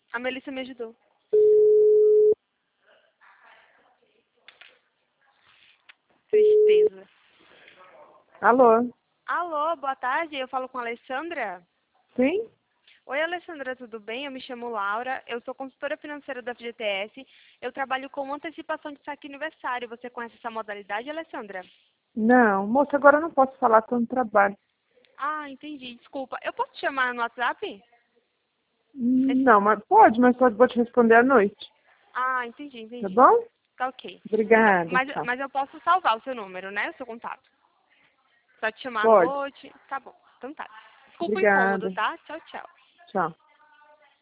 A Melissa me ajudou. Tristeza. Alô? Alô, boa tarde. Eu falo com a Alessandra. Sim? Oi, Alessandra, tudo bem? Eu me chamo Laura. Eu sou consultora financeira da FGTS. Eu trabalho com antecipação de saque aniversário. Você conhece essa modalidade, Alessandra? Não, moça, agora eu não posso falar, tô no trabalho. Ah, entendi. Desculpa. Eu posso te chamar no WhatsApp? Não, mas pode, mas pode, vou te responder à noite. Ah, entendi, Tá entendi. bom? Tá ok. Obrigada, Mas, tchau. mas eu posso salvar o seu número, né? O seu contato. Pra te chamar à Pode. noite. Tá bom. Então tá. Desculpa o incômodo, Obrigada. tá? Tchau, tchau. Tchau.